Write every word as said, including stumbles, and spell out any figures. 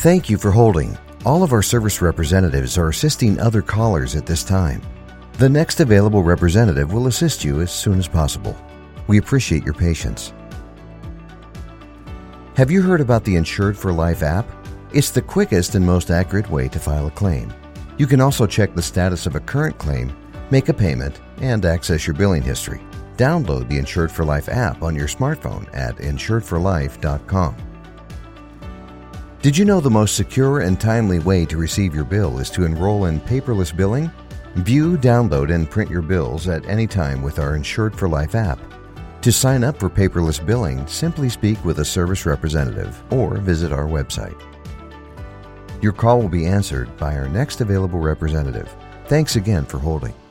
Thank you for holding. All of our service representatives are assisting other callers at this time. The next available representative will assist you as soon as possible. We appreciate your patience. Have you heard about the Insured for Life app? It's the quickest and most accurate way to file a claim. You can also check the status of a current claim, make a payment, and access your billing history. Download the Insured for Life app on your smartphone at insured for life dot com. Did you know the most secure and timely way to receive your bill is to enroll in paperless billing? View, download, and print your bills at any time with our Insured for Life app. To sign up for paperless billing, simply speak with a service representative or visit our website. Your call will be answered by our next available representative. Thanks again for holding.